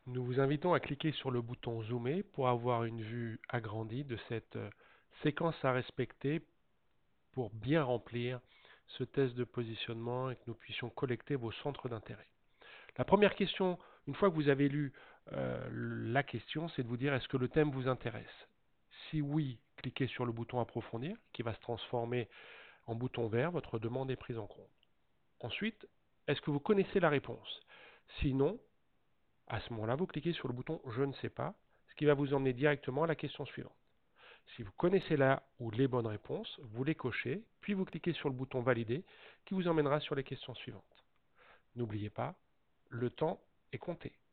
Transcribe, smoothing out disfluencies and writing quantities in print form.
Nous vous invitons à cliquer sur le bouton Zoomer pour avoir une vue agrandie de cette séquence à respecter pour bien remplir ce test de positionnement et que nous puissions collecter vos centres d'intérêt. La première question, une fois que vous avez lu la question, c'est de vous dire est-ce que le thème vous intéresse? Si oui, cliquez sur le bouton Approfondir qui va se transformer en bouton vert, votre demande est prise en compte. Ensuite, est-ce que vous connaissez la réponse? Sinon, à ce moment-là, vous cliquez sur le bouton Je ne sais pas, ce qui va vous emmener directement à la question suivante. Si vous connaissez la ou les bonnes réponses, vous les cochez, puis vous cliquez sur le bouton Valider qui vous emmènera sur les questions suivantes. N'oubliez pas, le temps est compté.